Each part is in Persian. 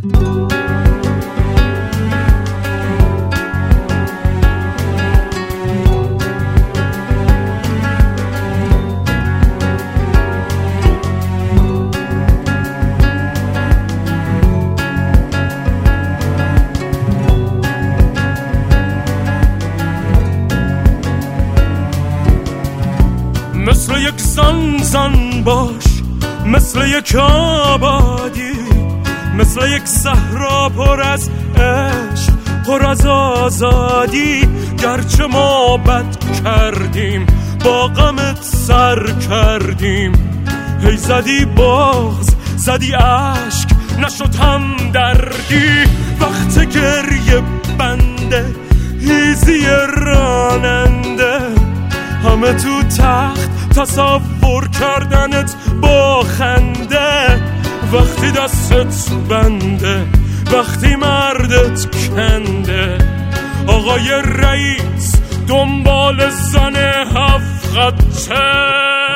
مثل یک زن باش، مثل یک آبادی، مثل یک صحرا پر از عشق، پر از آزادی. گرچه ما بد کردیم، با غمت سر کردیم. هی زدی بغض، زدی عشق، نشد هم دردی. وقت گریه بنده، هیزی راننده، همه تو تخت تصور کردنت با خنده. وقتی دستت بنده، وقتی مردت کنده. آقای رئیس دنبال زن هفقته.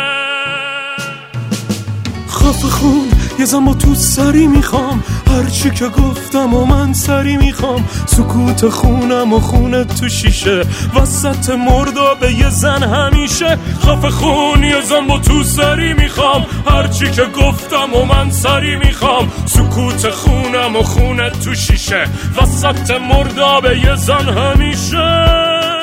خفه خون یه زن با تو سری میخوام، هرچی که گفتم و من سری میخوام. سکوت خونم و خونت تو شیشه، وسط مردابه یه زن همیشه. خفه خون یه زن با تو سری میخوام، هرچی که گفتم و من سری میخوام. سکوت خونم و خونت تو شیشه، وسط مردابه یه زن همیشه.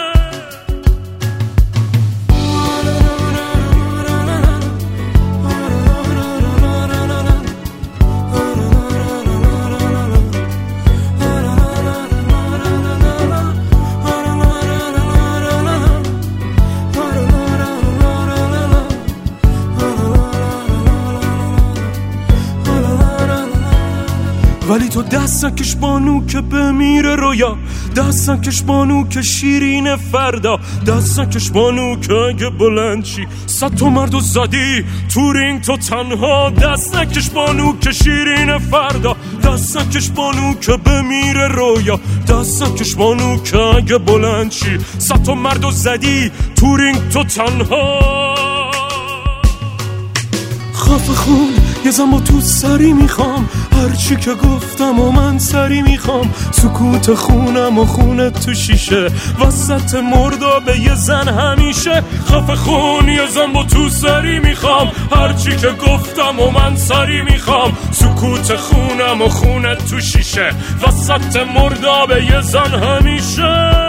ولی تو دست نکش بانو که بمیره رویا، دست نکش بانو که شیرین فردا، دست نکش بانو که اگه بلند چی 100 تا مردو زدی تو رینگ تو تنها. دست نکش بانو که شیرین فردا، دست نکش بانو که بمیره رویا، دست نکش بانو که اگه بلند چی 100 تا مردو زدی تو رینگ تو تنها. خفه خون یه زن با تو سری میخوام، هرچی که گفتم و من سری میخوام. سکوت خونم و خونت تو شیشه، وسط مردابه یه زن همیشه. خفه خون یه زن با تو سری میخوام، هرچی که گفتم و من سری میخوام. سکوت خونم و خونت تو شیشه، وسط مردابه یه زن همیشه.